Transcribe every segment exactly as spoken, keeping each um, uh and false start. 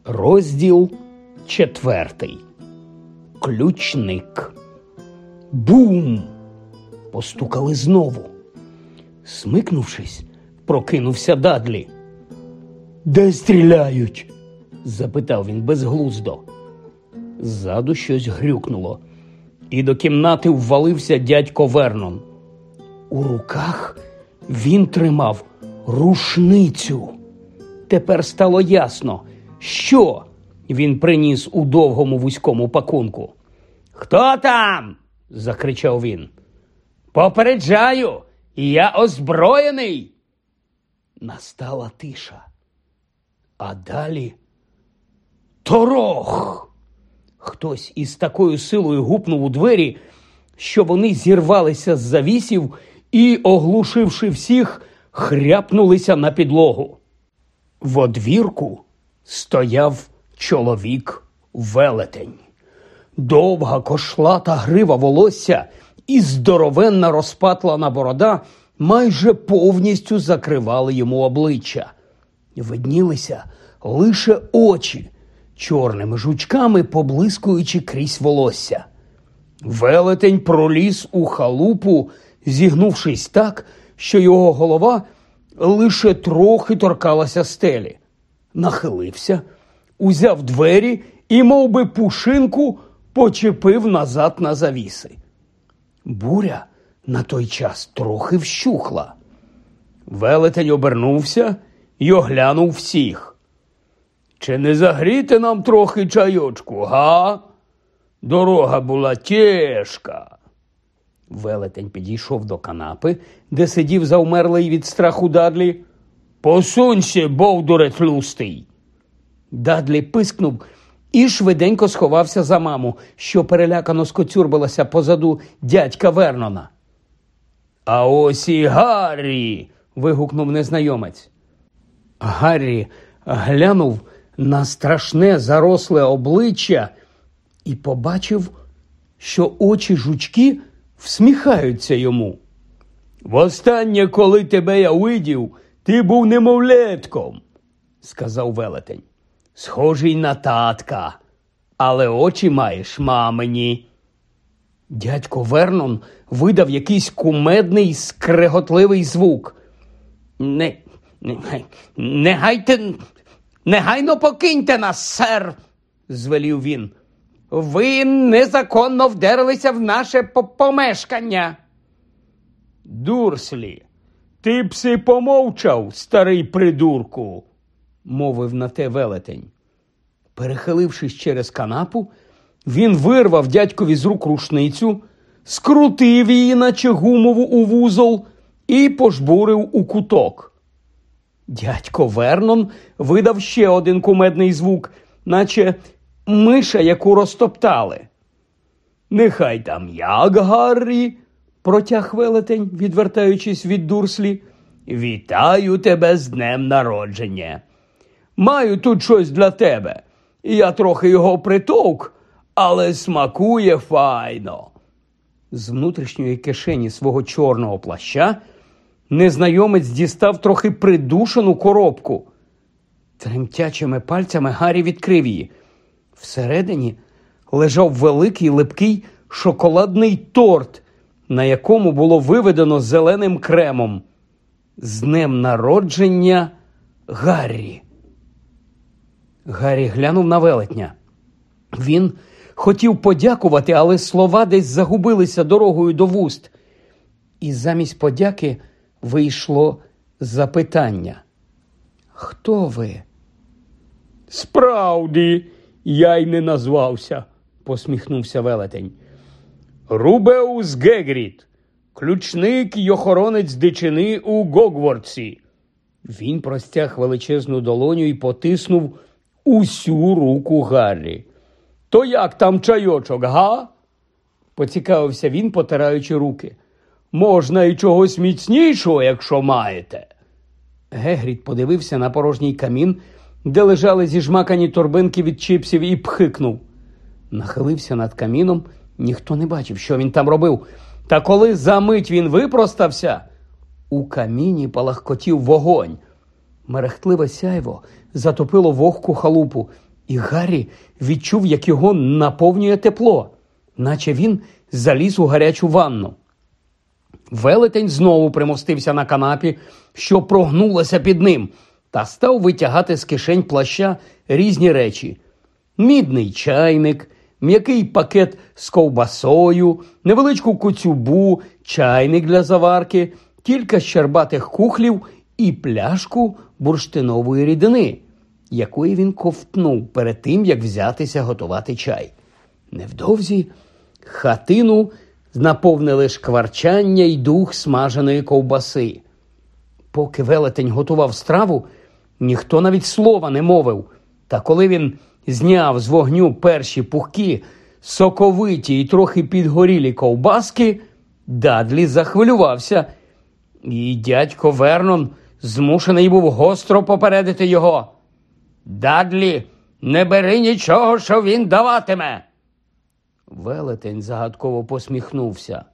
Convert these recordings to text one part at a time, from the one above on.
Розділ четвертий. Ключник. Бум! Постукали знову. Смикнувшись, прокинувся Дадлі. «Де стріляють?» – запитав він безглуздо. Ззаду щось грюкнуло, і до кімнати ввалився дядько Вернон. У руках він тримав рушницю. Тепер стало ясно, що він приніс у довгому вузькому пакунку. «Хто там?» – закричав він. «Попереджаю, я озброєний!» Настала тиша. А далі торох! Хтось із такою силою гупнув у двері, що вони зірвалися з завісів і, оглушивши всіх, хряпнулися на підлогу. В одвірку стояв чоловік-велетень. Довга кошлата грива волосся і здоровенна розпатлана борода майже повністю закривали йому обличчя. Виднілися лише очі, чорними жучками поблискуючи крізь волосся. Велетень проліз у халупу, зігнувшись так, що його голова лише трохи торкалася стелі. Нахилився, узяв двері і, мов би пушинку, почепив назад на завіси. Буря на той час трохи вщухла. Велетень обернувся й оглянув всіх. «Чи не загріти нам трохи чайочку, га? Дорога була тяжка». Велетень підійшов до канапи, де сидів завмерлий від страху Дадлі. «Посунься, бовдуре тлустий!» Дадлі пискнув і швиденько сховався за маму, що перелякано скоцюрбилася позаду дядька Вернона. «А ось і Гаррі!» – вигукнув незнайомець. Гаррі глянув на страшне заросле обличчя і побачив, що очі жучки всміхаються йому. «Востаннє, коли тебе я видів, ти був немовлятком», – сказав велетень. «Схожий на татка, але очі маєш мамині». Дядько Вернон видав якийсь кумедний, скреготливий звук. «Не, не, не гайте, негайно покиньте нас, сер», – звелів він. «Ви незаконно вдерлися в наше помешкання». «Дурслі, ти б си помовчав, старий придурку», – мовив на те велетень. Перехилившись через канапу, він вирвав дядькові з рук рушницю, скрутив її, наче гумову, у вузол і пожбурив у куток. Дядько Вернон видав ще один кумедний звук, наче миша, яку розтоптали. «Нехай там як, Гаррі», – протяг велетень, відвертаючись від Дурслі. «Вітаю тебе з днем народження. Маю тут щось для тебе. Я трохи його притовк, але смакує файно». З внутрішньої кишені свого чорного плаща незнайомець дістав трохи придушену коробку. Тремтячими пальцями Гаррі відкрив її. Всередині лежав великий липкий шоколадний торт, на якому було виведено зеленим кремом: «З днем народження, Гаррі». Гаррі глянув на велетня. Він хотів подякувати, але слова десь загубилися дорогою до вуст. І замість подяки вийшло запитання. «Хто ви?» «Справді, я й не назвався», – посміхнувся велетень. «Рубеус Гегріт, ключник й охоронець дичини у Гогвартсі». Він простяг величезну долоню і потиснув усю руку Гаррі. «То як там чайочок, га?» – поцікавився він, потираючи руки. «Можна і чогось міцнішого, якщо маєте». Гегріт подивився на порожній камін, де лежали зіжмакані торбинки від чипсів, і пхикнув. Нахилився над каміном, ніхто не бачив, що він там робив. Та коли за мить він випростався, у каміні палахкотів вогонь. Мерехтливе сяйво затопило вогку халупу, І Гаррі відчув, як його наповнює тепло, наче він заліз у гарячу ванну. Велетень знову примостився на канапі, що прогнулася під ним, та став витягати з кишень плаща різні речі. Мідний чайник, м'який пакет з ковбасою, невеличку коцюбу, чайник для заварки, кілька щербатих кухлів і пляшку бурштинової рідини, якої він ковтнув перед тим, як взятися готувати чай. Невдовзі хатину наповнили шкварчання й дух смаженої ковбаси. Поки велетень готував страву, ніхто навіть слова не мовив. Та коли він зняв з вогню перші пухкі, соковиті й трохи підгорілі ковбаски, Дадлі захвилювався, і дядько Вернон змушений був гостро попередити його. «Дадлі, не бери нічого, що він даватиме!» Велетень загадково посміхнувся.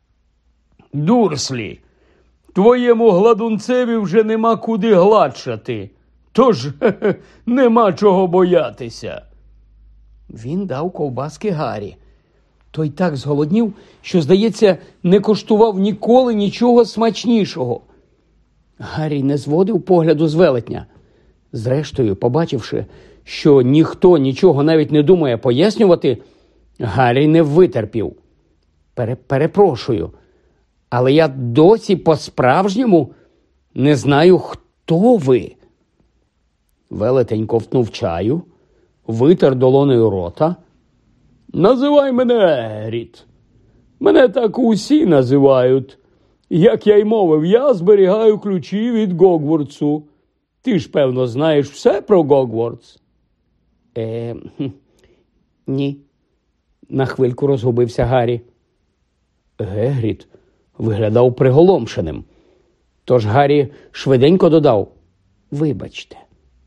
«Дурслі, твоєму гладунцеві вже нема куди гладшати, тож хе-хе, нема чого боятися». Він дав ковбаски Гаррі. Той так зголоднів, що, здається, не коштував ніколи нічого смачнішого. Гаррі не зводив погляду з велетня. Зрештою, побачивши, що ніхто нічого навіть не думає пояснювати, Гаррі не витерпів. Пере- перепрошую, але я досі по-справжньому не знаю, хто ви. Велетень ковтнув чаю, витер долонею рота. «Називай мене Егріт. Мене так усі називають. Як я й мовив, я зберігаю ключі від Гогвартсу. Ти ж, певно, знаєш все про Гогвартс?» Е, ні. На хвильку розгубився Гаррі. Гегріт виглядав приголомшеним. Тож Гаррі швиденько додав: «Вибачте».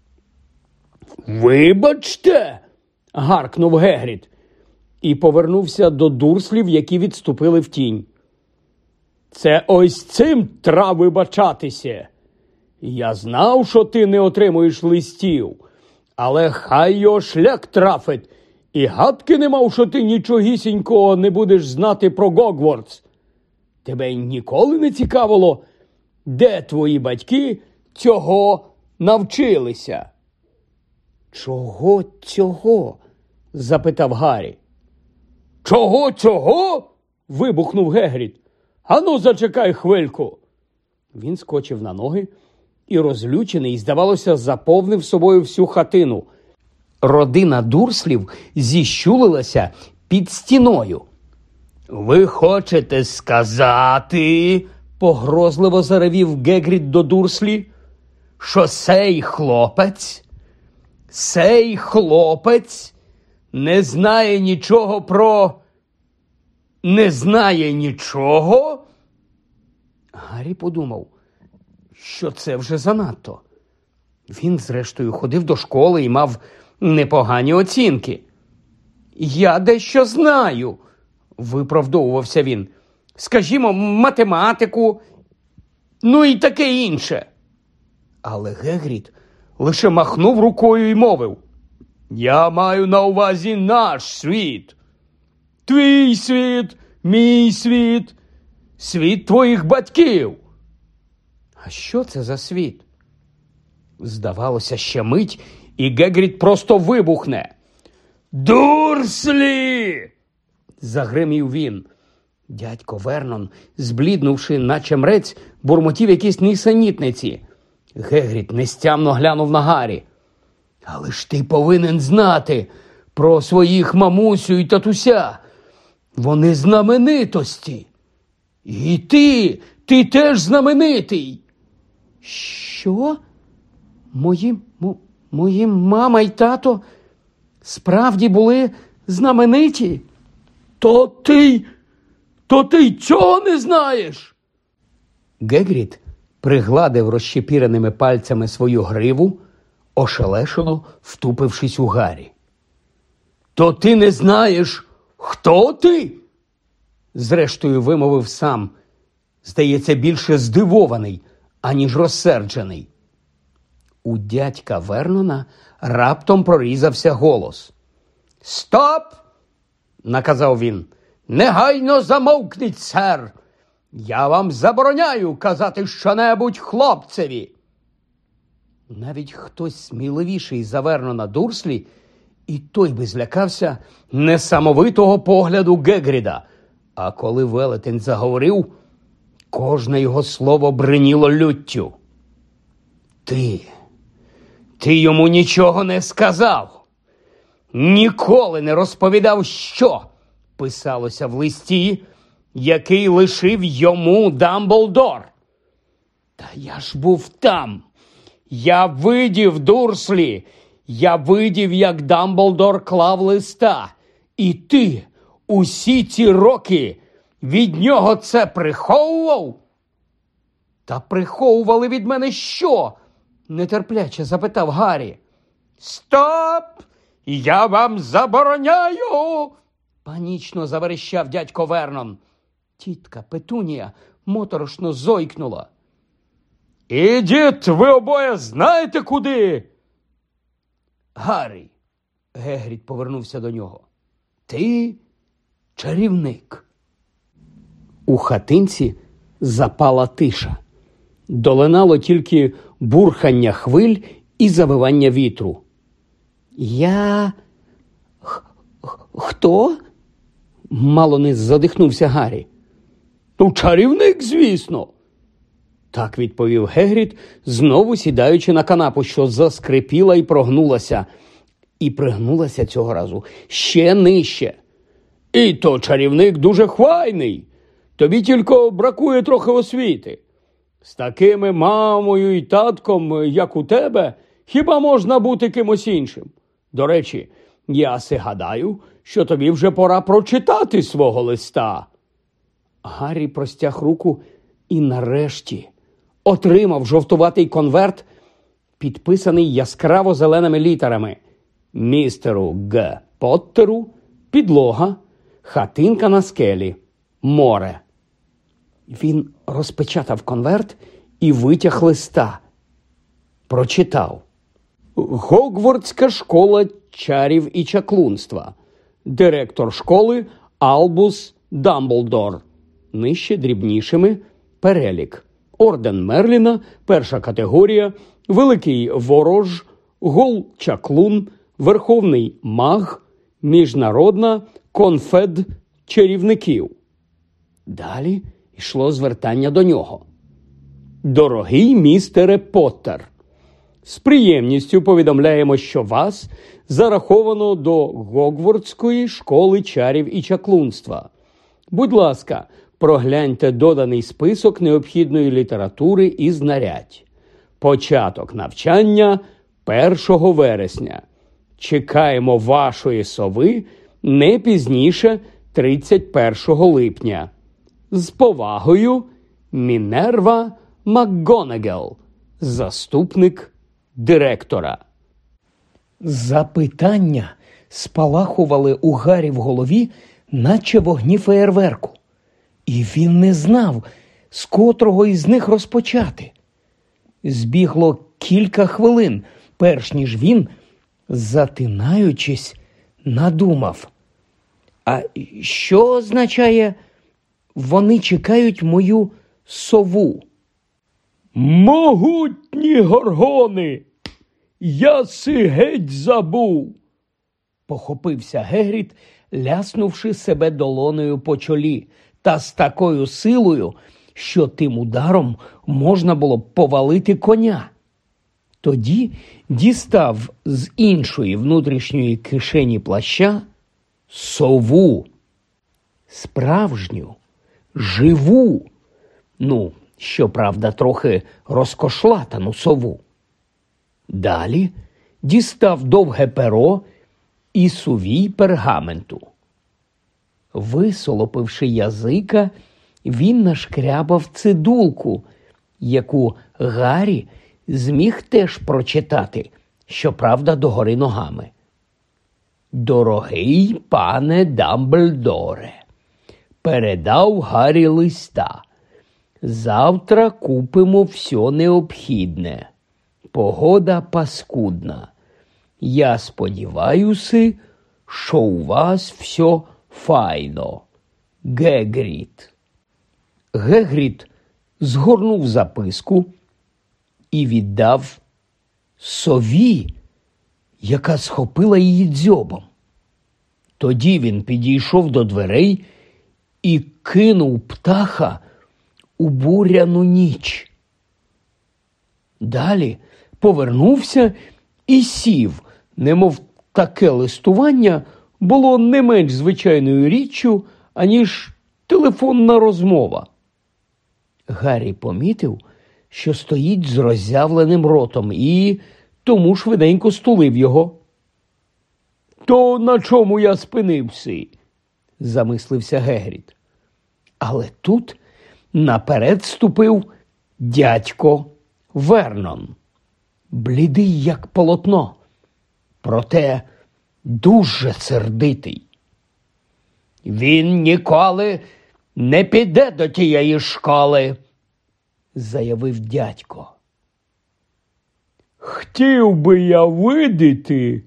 «Вибачте!» – гаркнув Гегріт і повернувся до дурслів, які відступили в тінь. «Це ось цим треба вибачатися. Я знав, що ти не отримуєш листів, але хай його шлях трафить, і гадки не мав, що ти нічогісінького не будеш знати про Гогвартс. Тебе ніколи не цікавило, де твої батьки цього навчилися?» «Чого цього?» – запитав Гаррі. «Чого цього?» – вибухнув Гегріт. «Ану, зачекай хвильку!» Він скочив на ноги і, розлючений, здавалося, заповнив собою всю хатину. Родина Дурслів зіщулилася під стіною. «Ви хочете сказати, – погрозливо заревів Гегріт до Дурслі, – що сей хлопець, сей хлопець не знає нічого про... не знає нічого?» Гаррі подумав, що це вже занадто. Він, зрештою, ходив до школи і мав непогані оцінки. «Я дещо знаю», – виправдовувався він. «Скажімо, математику, ну і таке інше». Але Гегріт лише махнув рукою і мовив: «Я маю на увазі наш світ. Твій світ, мій світ, світ твоїх батьків». «А що це за світ?» Здавалося, ще мить, і Гегріт просто вибухне. «Дурслі!» – загримів він. Дядько Вернон, збліднувши, наче мрець, бурмотів якісь нісенітниці. Гегріт нестямно глянув на Гаррі. «Але ж ти повинен знати про своїх мамусю і татуся. Вони знаменитості. І ти, ти теж знаменитий». «Що? Мої, мо, мої мама й тато справді були знамениті? То ти, то ти цього не знаєш?» Гегріт пригладив розщепіреними пальцями свою гриву, ошелешено втупившись у Гаррі. «То ти не знаєш, хто ти?» Зрештою вимовив сам, здається, більше здивований, аніж розсерджений. У дядька Вернона раптом прорізався голос. «Стоп!» – наказав він. «Негайно замовкніть, сер! Я вам забороняю казати щонебудь хлопцеві!» Навіть хтось сміливіший за Вернона Дурслі, і той би злякався несамовитого погляду Гегріда. А коли велетень заговорив, кожне його слово бриніло люттю. «Ти, ти йому нічого не сказав, ніколи не розповідав, що писалося в листі, який лишив йому Дамблдор. Та я ж був там, я видів, Дурслі, я видів, як Дамблдор клав листа, і ти усі ці роки від нього це приховував?» «Та приховували від мене що?» – нетерпляче запитав Гаррі. «Стоп! Я вам забороняю!» – панічно заверещав дядько Вернон. Тітка Петунія моторошно зойкнула. «Ідіть ви обоє знаєте куди?» «Гаррі», – Гегрід повернувся до нього, – «ти чарівник». У хатинці запала тиша. Долинало тільки бурхання хвиль і завивання вітру. «Я... Х... хто?» – мало не задихнувся Гаррі. «Ну, чарівник, звісно!» Так відповів Гегрід, знову сідаючи на канапу, що заскрипіла і прогнулася. І пригнулася цього разу ще нижче. «І то чарівник дуже хвайний. Тобі тільки бракує трохи освіти. З такими мамою і татком, як у тебе, хіба можна бути кимось іншим? До речі, я си гадаю, що тобі вже пора прочитати свого листа». Гаррі простяг руку і нарешті отримав жовтуватий конверт, підписаний яскраво зеленими літерами: містеру Г. Поттеру, підлога, хатинка на скелі, море. Він розпечатав конверт і витяг листа. Прочитав: «Гогвартська школа чарів і чаклунства. Директор школи Албус Дамблдор». Нижче дрібнішими перелік: орден Мерліна, перша категорія, великий ворож, гол-чаклун, верховний маг, міжнародна конфед чарівників. Далі йшло звертання до нього. «Дорогий містере Поттер, з приємністю повідомляємо, що вас зараховано до Гогвартської школи чарів і чаклунства. Будь ласка, прогляньте доданий список необхідної літератури і знарядь. Початок навчання першого вересня. Чекаємо вашої сови не пізніше тридцять першого липня. З повагою, Мінерва МакГонагал, заступник директора». Запитання спалахували у Гаррі в голові, наче вогні феєрверку. І він не знав, з котрого із них розпочати. Збігло кілька хвилин, перш ніж він, затинаючись, надумав: «А що означає «вони чекають мою сову»?» «Могутні горгони! Я си геть забув!» Похопився Гегрід, ляснувши себе долонею по чолі, та з такою силою, що тим ударом можна було б повалити коня. Тоді дістав з іншої внутрішньої кишені плаща сову. Справжню, живу, ну, щоправда, трохи розкошлатану сову. Далі дістав довге перо і сувій пергаменту. Висолопивши язика, він нашкрябав цидулку, яку Гаррі зміг теж прочитати, щоправда, догори ногами. «Дорогий пане Дамблдоре, передав Гаррі листа. Завтра купимо все необхідне. Погода паскудна. Я сподіваюся, що у вас все файно. Гегрід. Гегрід згорнув записку і віддав сові, яка схопила її дзьобом. Тоді він підійшов до дверей і кинув птаха у буряну ніч. Далі повернувся і сів, немов таке листування було не менш звичайною річчю, аніж телефонна розмова. Гаррі помітив, що стоїть з роззявленим ротом, і тому швиденько стулив його. «То на чому я спинився?» – замислився Гегрід. Але тут наперед ступив дядько Вернон, блідий, як полотно, проте дуже сердитий. «Він ніколи не піде до тієї школи», – заявив дядько. «Хотів би я видіти,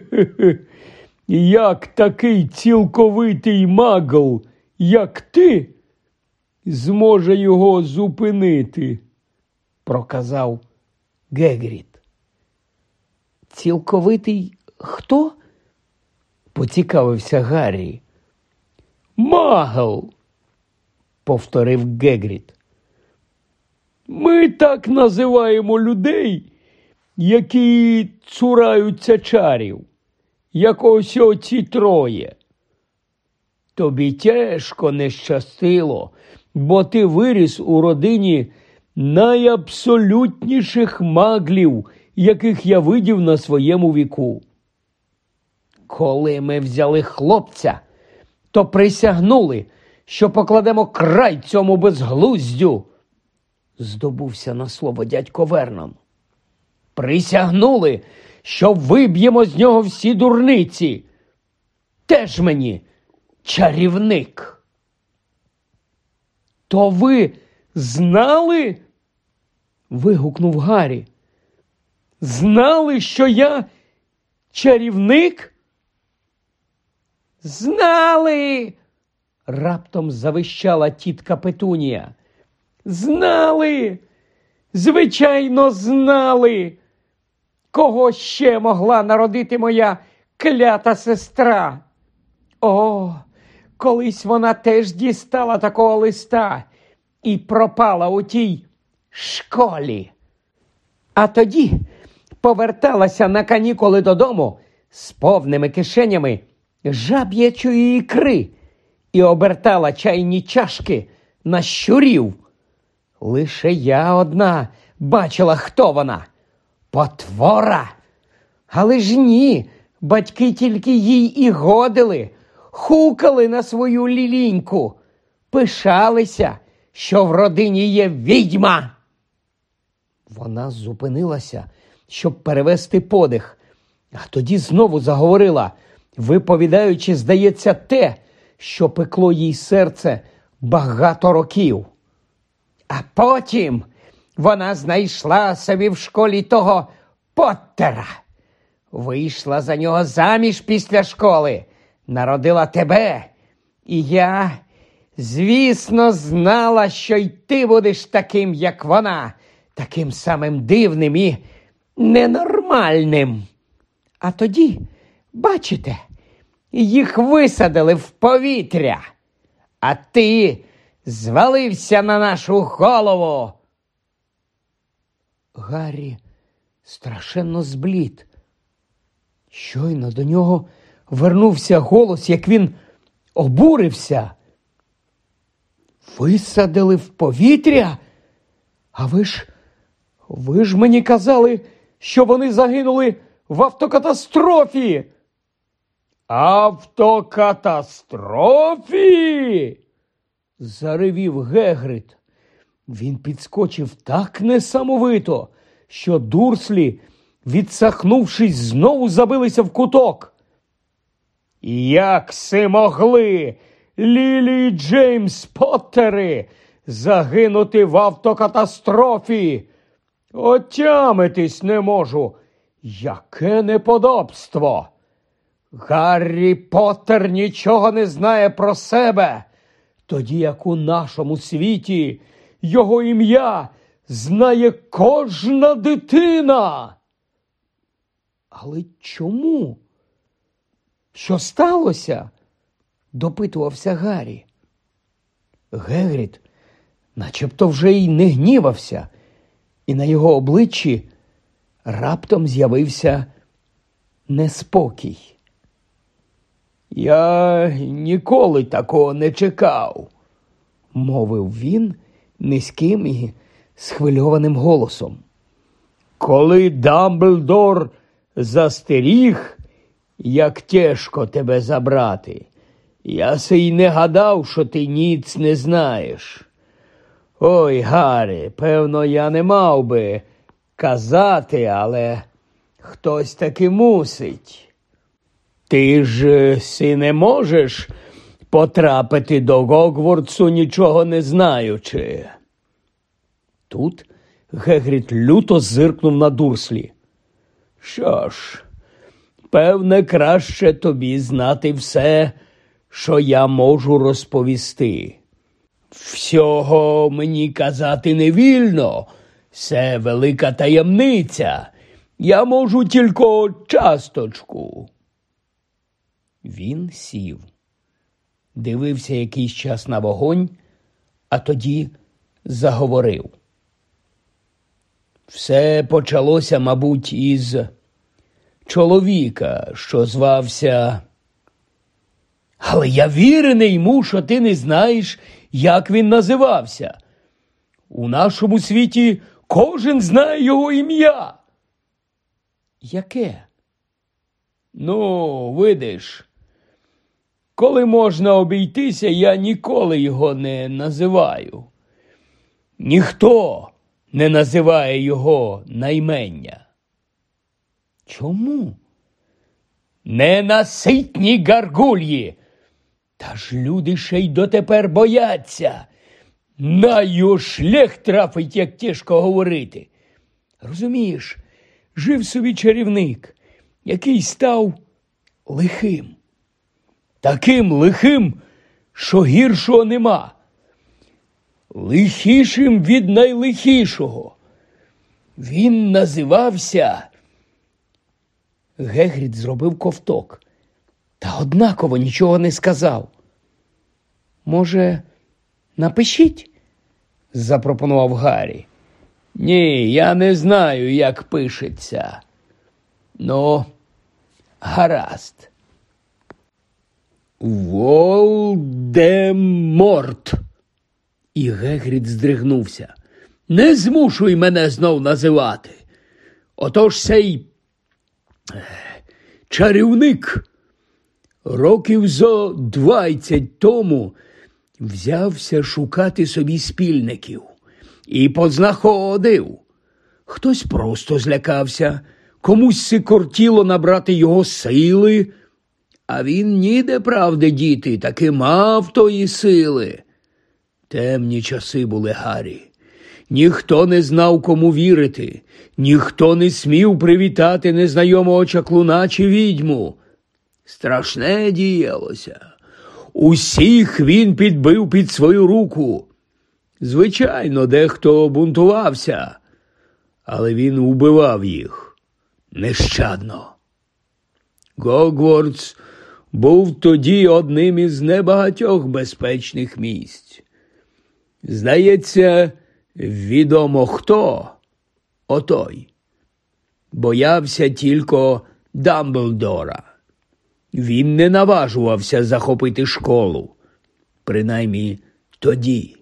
як такий цілковитий магл, як ти, зможе його зупинити», – проказав Гегрід. «Цілковитий хто?» – поцікавився Гаррі. «Магл», – повторив Гегрід. «Ми так називаємо людей, які цураються чарів, як ось оці троє. Тобі тяжко не щастило, бо ти виріс у родині найабсолютніших маглів, яких я видів на своєму віку. Коли ми взяли хлопця, то присягнули, що покладемо край цьому безглуздю», – здобувся на слово дядько Вернон. «Присягнули, що виб'ємо з нього всі дурниці. Теж мені чарівник». «То ви знали?» – вигукнув Гаррі. «Знали, що я чарівник?» «Знали!» – раптом завищала тітка Петунія. «Знали! Звичайно, знали! Кого ще могла народити моя клята сестра? О, колись вона теж дістала такого листа і пропала у тій школі. А тоді поверталася на канікули додому з повними кишенями жаб'ячої ікри і обертала чайні чашки на щурів. Лише я одна бачила, хто вона. Потвора! Але ж ні, батьки тільки їй і годили, хукали на свою ліліньку, пишалися, що в родині є відьма». Вона зупинилася, щоб перевести подих, а тоді знову заговорила, виповідаючи, здається, те, що пекло їй серце багато років. «А потім вона знайшла собі в школі того Поттера, вийшла за нього заміж після школи, народила тебе, і я, звісно, знала, що й ти будеш таким, як вона, таким самим дивним і ненормальним. А тоді, бачите, їх висадили в повітря, а ти звалився на нашу голову». Гаррі страшенно зблід. Щойно до нього вернувся голос, як він обурився. «Висадили в повітря? А ви ж, ви ж мені казали, що вони загинули в автокатастрофі!» «Автокатастрофі?» – заревів Гегрід. Він підскочив так несамовито, що Дурслі, відсахнувшись, знову забилися в куток. «Як си могли, Лілі і Джеймс Поттери, загинути в автокатастрофі? Отямитись не можу. Яке неподобство! Гаррі Поттер нічого не знає про себе, тоді як у нашому світі його ім'я знає кожна дитина. Але чому? Що сталося? Допитувався Гаррі. Гегрід начебто вже й не гнівався, і на його обличчі раптом з'явився неспокій. «Я ніколи такого не чекав», – мовив він низьким і схвильованим голосом. «Коли Дамблдор застеріг, як тяжко тебе забрати, я се й не гадав, що ти ніц не знаєш. Ой, Гаррі, певно, я не мав би казати, але хтось таки мусить. Ти ж си не можеш потрапити до Гогвартсу, нічого не знаючи». Тут Гегрід люто зиркнув на Дурслі. «Що ж, певне, краще тобі знати все, що я можу розповісти. Всього мені казати не вільно, це велика таємниця. Я можу тільки часточку». Він сів, дивився якийсь час на вогонь, а тоді заговорив. «Все почалося, мабуть, із чоловіка, що звався... Але я вірений йому, що ти не знаєш, як він називався. У нашому світі кожен знає його ім'я». «Яке?» «Ну, видиш, коли можна обійтися, я ніколи його не називаю. Ніхто не називає його наймення». «Чому?» «Ненаситні гаргульї! Та ж люди ще й дотепер бояться. На його шлях трафить, як тяжко говорити. Розумієш, жив собі чарівник, який став лихим. Таким лихим, що гіршого нема. Лихішим від найлихішого. Він називався...» Гегрід зробив ковток, та однаково нічого не сказав. «Може, напишіть?» – запропонував Гаррі. «Ні, я не знаю, як пишеться. Ну, гаразд. Волдеморт». І Гегрід здригнувся. «Не змушуй мене знов називати. Отож сей чарівник років зо двадцять тому взявся шукати собі спільників і познаходив. Хтось просто злякався, комусь сикортіло набрати його сили, а він ніде правди діти, таки мав тої сили. Темні часи були, Гаррі. Ніхто не знав, кому вірити, ніхто не смів привітати незнайомого чаклуна чи відьму. Страшне діялося. Усіх він підбив під свою руку. Звичайно, дехто бунтувався, але він убивав їх нещадно. Гогвартс був тоді одним із небагатьох безпечних місць. Здається, відомо хто, отой, боявся тільки Дамблдора. Він не наважувався захопити школу, принаймні тоді.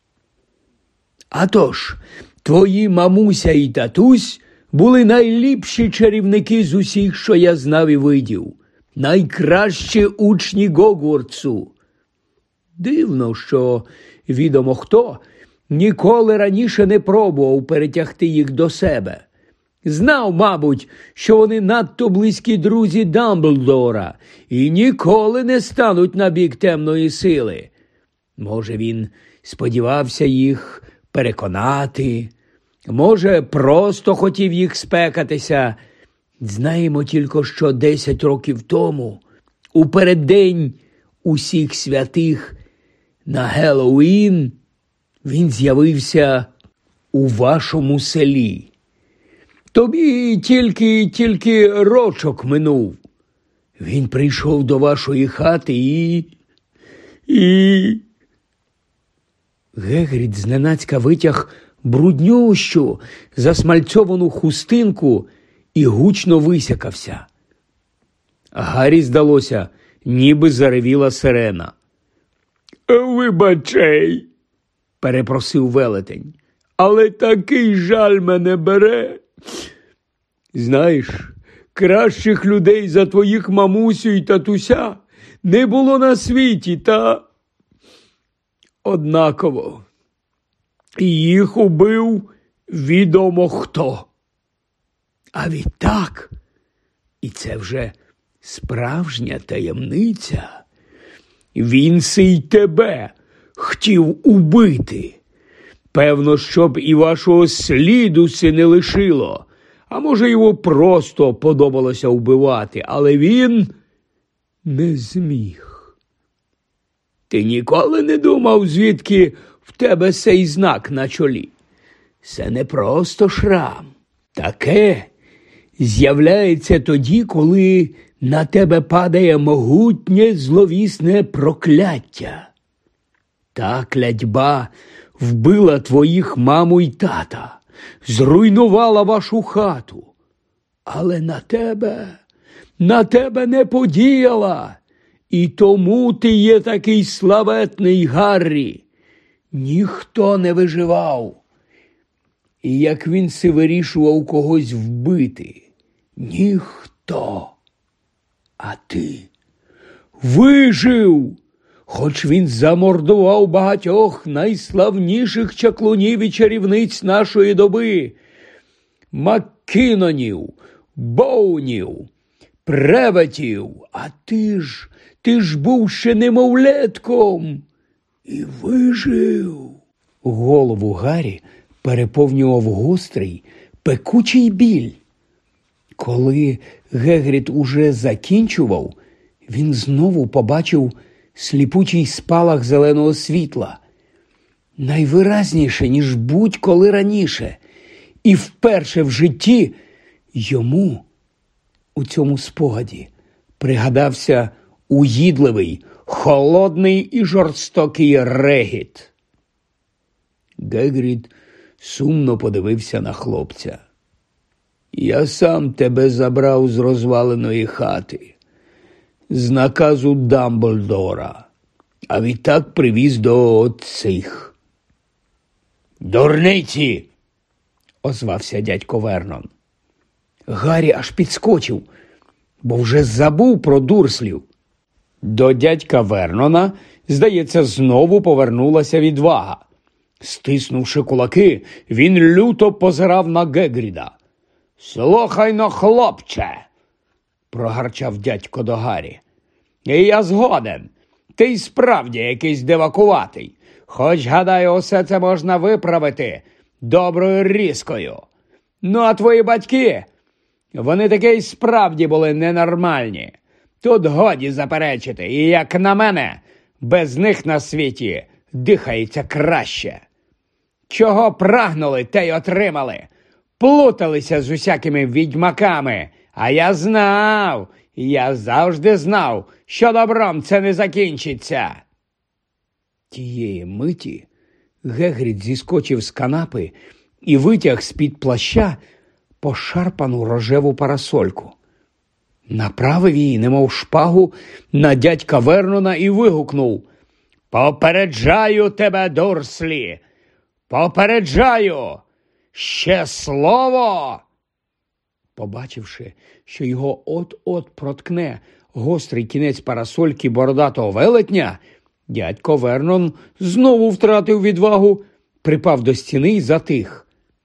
А тож, твої мамуся і татусь були найліпші чарівники з усіх, що я знав і видів, найкращі учні Гогвартсу. Дивно, що відомо хто ніколи раніше не пробував перетягти їх до себе. Знав, мабуть, що вони надто близькі друзі Дамблдора і ніколи не стануть на бік темної сили. Може, він сподівався їх переконати, Може, просто хотів їх спекатися. Знаємо тільки, що десять років тому, у переддень усіх святих на Геллоуін, він з'явився у вашому селі. Тобі тільки-тільки рочок минув. Він прийшов до вашої хати і... і... Гегрід зненацька витяг бруднющу, засмальцьовану хустинку і гучно висякався. Гаррі здалося, ніби заревіла сирена. «Вибачай», – перепросив велетень, – «але такий жаль мене бере. Знаєш, кращих людей за твоїх мамусю і татуся не було на світі, та однаково. Їх убив відомо хто. А відтак, і це вже справжня таємниця, він сей тебе хотів убити. Певно, щоб і вашого сліду си не лишило. А може, його просто подобалося вбивати, але він не зміг. Ти ніколи не думав, звідки в тебе сей знак на чолі? Це не просто шрам. Таке з'являється тоді, коли на тебе падає могутнє зловісне прокляття. Та клятьба вбила твоїх маму й тата, зруйнувала вашу хату. Але на тебе, на тебе не подіяла. І тому ти є такий славетний, Гаррі. Ніхто не виживав. І як він си вирішував когось вбити, ніхто. А ти вижив, хоч він замордував багатьох найславніших чаклунів і чарівниць нашої доби. Маккінонів, Боунів, Преветів, а ти ж, ти ж був ще немовлятком і вижив. Голову Гаррі переповнював гострий, пекучий біль. Коли Гегрід уже закінчував, він знову побачив сліпучий спалах зеленого світла. Найвиразніше, ніж будь-коли раніше. І вперше в житті йому у цьому спогаді пригадався уїдливий, холодний і жорстокий регіт. Гегрід сумно подивився на хлопця. «Я сам тебе забрав з розваленої хати, з наказу Дамблдора, а відтак привіз до цих». «Дурниці!» – озвався дядько Вернон. Гаррі аж підскочив, бо вже забув про дурслів. До дядька Вернона, здається, знову повернулася відвага. Стиснувши кулаки, він люто позирав на Гегріда. «Слухай-но, хлопче!» – прогарчав дядько до Гаррі. «І я згоден. Ти й справді якийсь дивакуватий. Хоч, гадаю, усе це можна виправити доброю різкою. Ну, а твої батьки, вони таки й справді були ненормальні. Тут годі заперечити, і, як на мене, без них на світі дихається краще. Чого прагнули, те й отримали. Плуталися з усякими відьмаками, а я знав, я завжди знав, що добром це не закінчиться». Тієї миті Гегрід зіскочив з канапи і витяг з-під плаща пошарпану рожеву парасольку. Направив її, немов шпагу, на дядька Вернона і вигукнув: «Попереджаю тебе, дурслі! Попереджаю! Ще слово!» Побачивши, що його от-от проткне гострий кінець парасольки бородатого велетня, дядько Вернон знову втратив відвагу, припав до стіни і затих.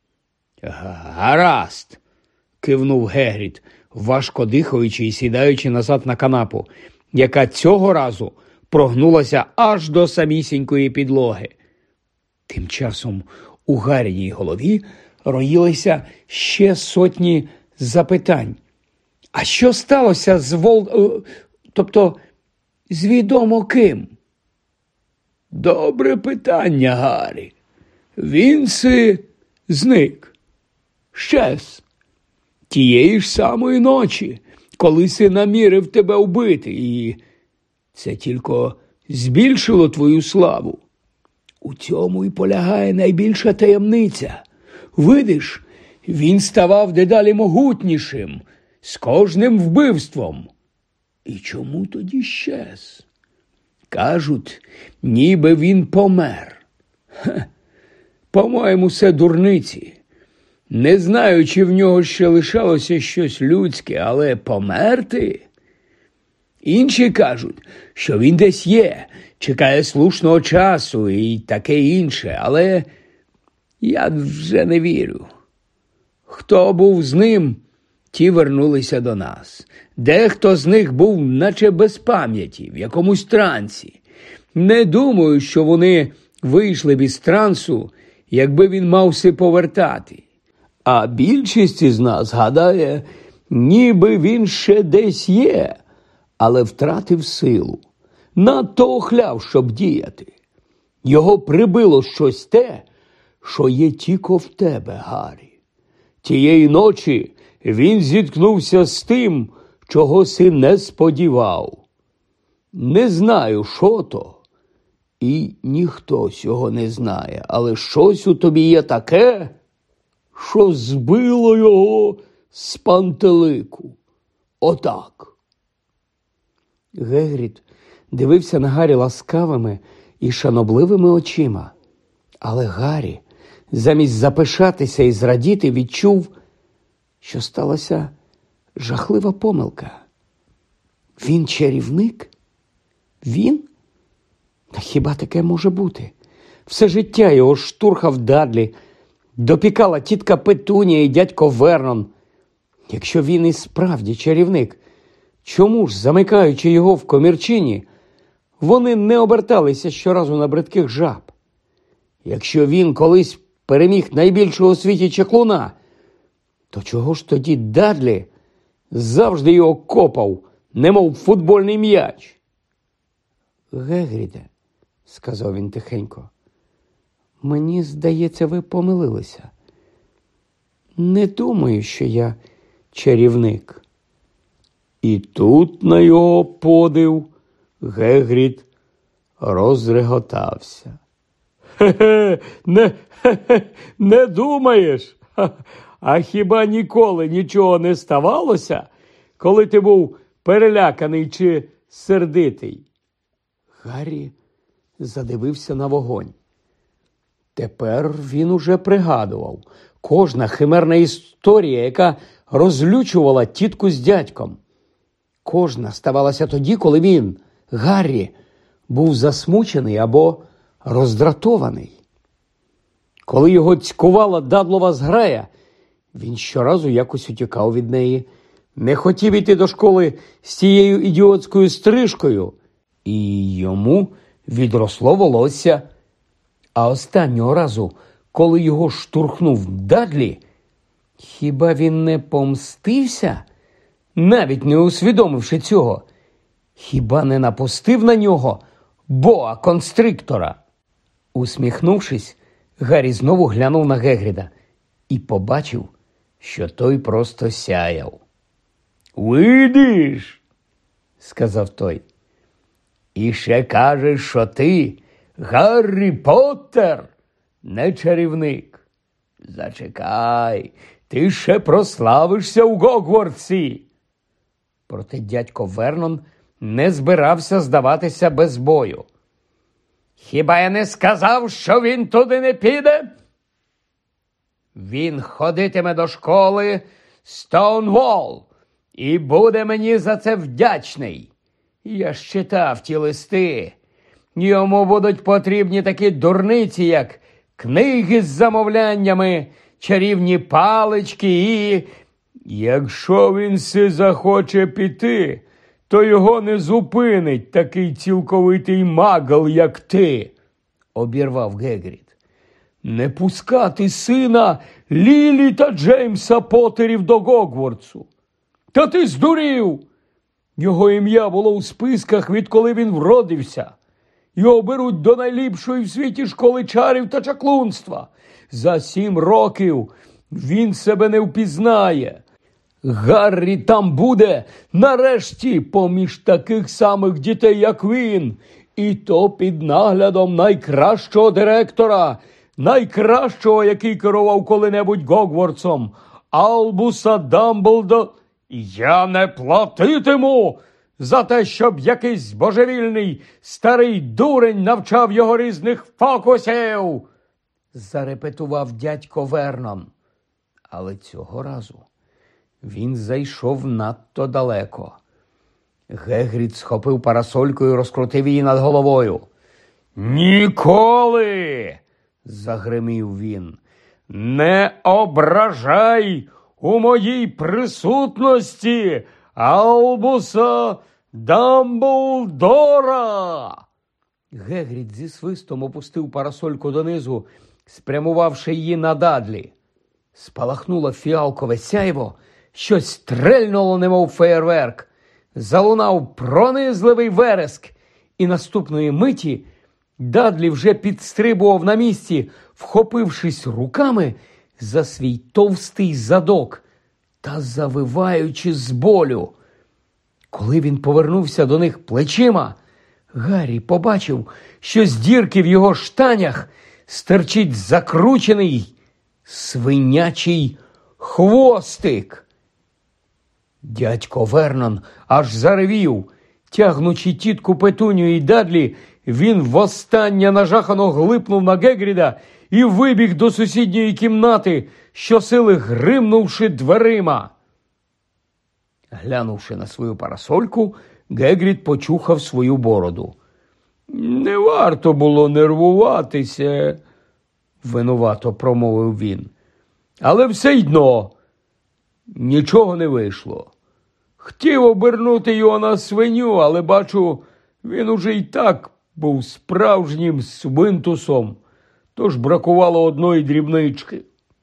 «Гаразд!» – кивнув Гегрід, важко дихаючи і сідаючи назад на канапу, яка цього разу прогнулася аж до самісінької підлоги. Тим часом у Гарріній голові роїлися ще сотні запитань. А що сталося з Вол... тобто з відомо ким? Добре питання, Гаррі. Він си зник. Щез. Тієї ж самої ночі, коли си намірив тебе вбити, і це тільки збільшило твою славу. У цьому і полягає найбільша таємниця. Видиш, він ставав дедалі могутнішим з кожним вбивством. І чому тоді щез? Кажуть, ніби він помер. Ха, по-моєму, це дурниці. Не знаю, чи в нього ще лишалося щось людське, але померти? Інші кажуть, що він десь є, чекає слушного часу і таке інше, але я вже не вірю. Хто був з ним, ті вернулися до нас. Дехто з них був наче без пам'яті, в якомусь трансі. Не думаю, що вони вийшли б із трансу, якби він мався повертати. А більшість із нас гадає, ніби він ще десь є, але втратив силу. Надто охляв, щоб діяти. Його прибило щось те, що є тільки в тебе, Гаррі. Тієї ночі він зіткнувся з тим, чого си не сподівав. Не знаю, що то, і ніхто цього не знає, але щось у тобі є таке, що збило його з пантелику. Отак. Гегрід дивився на Гаррі ласкавими і шанобливими очима. Але Гаррі, замість запишатися і зрадіти, відчув, що сталася жахлива помилка. Він чарівник? Він? Та хіба таке може бути? Все життя його штурхав Дадлі, допікала тітка Петунія і дядько Вернон. Якщо він і справді чарівник, чому ж, замикаючи його в комірчині, вони не оберталися щоразу на бридких жаб? Якщо він колись переміг найбільшого у світі чаклуна, то чого ж тоді Дадлі завжди його копав, немов футбольний м'яч? Гегріде, сказав він тихенько, мені здається, ви помилилися. Не думаю, що я чарівник. І тут на його подив Гегрід розреготався. Хе-хе, не, хе-хе, не думаєш? А хіба ніколи нічого не ставалося, коли ти був переляканий чи сердитий? Гаррі задивився на вогонь. Тепер він уже пригадував. Кожна химерна історія, яка розлючувала тітку з дядьком. Кожна ставалася тоді, коли він, Гаррі, був засмучений або роздратований. Коли його цькувала Дадлова зграя, він щоразу якось утікав від неї, не хотів іти до школи з тією ідіотською стрижкою, і йому відросло волосся. А останнього разу, коли його штурхнув Дадлі, хіба він не помстився, навіть не усвідомивши цього? Хіба не напустив на нього боа-констриктора? Усміхнувшись, Гаррі знову глянув на Гегріда і побачив, що той просто сяяв. «Видиш?» – сказав той. «І ще кажеш, що ти, Гаррі Поттер, не чарівник. Зачекай, ти ще прославишся у Гогвартсі!» Проте дядько Вернон не збирався здаватися без бою. «Хіба я не сказав, що він туди не піде? Він ходитиме до школи Стоунвол і буде мені за це вдячний. Я ж читав ті листи. Йому будуть потрібні такі дурниці, як книги з замовляннями, чарівні палички і... Якщо він си захоче піти, то його не зупинить такий цілковитий магл, як ти», – обірвав Гегрід. не пускати сина Лілі та Джеймса Поттерів до Гогвартсу. Та ти здурів! Його ім'я було у списках, відколи він вродився. Його беруть до найліпшої в світі школи чарів та чаклунства. За сім років він себе не впізнає. Гаррі там буде, нарешті, поміж таких самих дітей, як він. І то під наглядом найкращого директора, найкращого, який керував коли-небудь Гогвартсом, Албуса Дамблдора. Я не платитиму за те, щоб якийсь божевільний старий дурень навчав його різних фокусів, зарепетував дядько Вернон. Але цього разу він зайшов надто далеко. Гегрід схопив парасольку і розкрутив її над головою. «Ніколи!» – загримів він. «Не ображай у моїй присутності Албуса Дамблдора!» Гегрід зі свистом опустив парасольку донизу, спрямувавши її на Дадлі. Спалахнуло фіалкове сяйво, щось стрельнуло, немов феєрверк. Залунав пронизливий вереск, і наступної миті Дадлі вже підстрибував на місці, вхопившись руками за свій товстий задок та завиваючи з болю. Коли він повернувся до них плечима, Гаррі побачив, що з дірки в його штанях стирчить закручений свинячий хвостик. Дядько Вернон аж заревів. Тягнучи тітку Петунію і Дадлі, він востаннє нажахано глипнув на Гегріда і вибіг до сусідньої кімнати, щосили гримнувши дверима. Глянувши на свою парасольку, Гегрід почухав свою бороду. «Не варто було нервуватися», – винувато промовив він. «Але все одно нічого не вийшло. Хотів обернути його на свиню, але, бачу, він уже й так був справжнім свинтусом, тож бракувало одної дрібнички».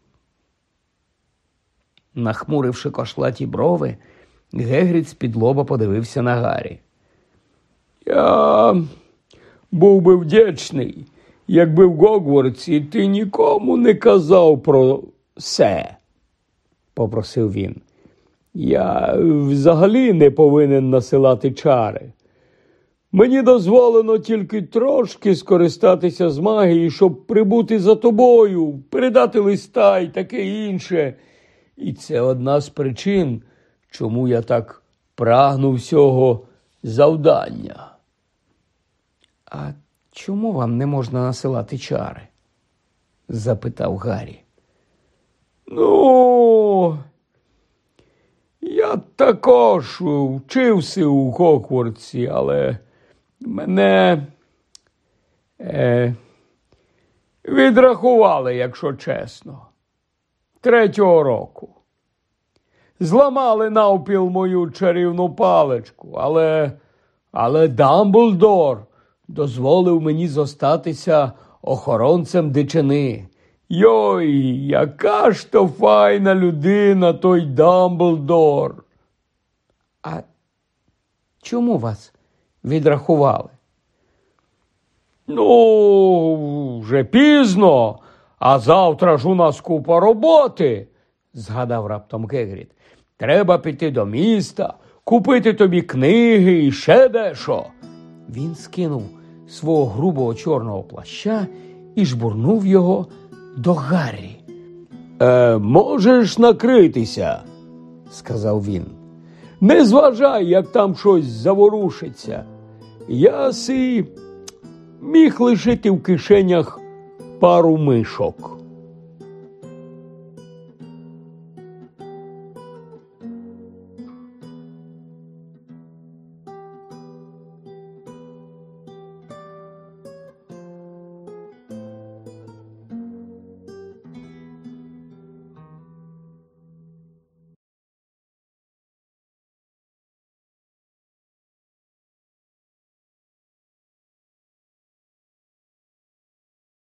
Нахмуривши кошлаті брови, Гегрід з-під лоба подивився на Гаррі. «Я був би вдячний, якби в Гогвартсі ти нікому не казав про це», – попросив він. «Я взагалі не повинен насилати чари. Мені дозволено тільки трошки скористатися з магії, щоб прибути за тобою, передати листа і таке інше. І це одна з причин, чому я так прагну всього завдання». «А чому вам не можна насилати чари?» – запитав Гаррі. «Ну, я також вчився у Гогвартсі, але мене е, відрахували, якщо чесно, третього року. Зламали навпіл мою чарівну паличку, але, але Дамблдор дозволив мені зостатися охоронцем дичини. Йой, яка ж то файна людина той Дамблдор!» «А чому вас відрахували?» «Ну, вже пізно, а завтра ж у нас купа роботи», – згадав раптом Гегрід. «Треба піти до міста, купити тобі книги і ще дещо». Він скинув свого грубого чорного плаща і жбурнув його до Гаррі. «Е, можеш накритися», – сказав він. «Не зважай, як там щось заворушиться. Я си міг лишити в кишенях пару мишок».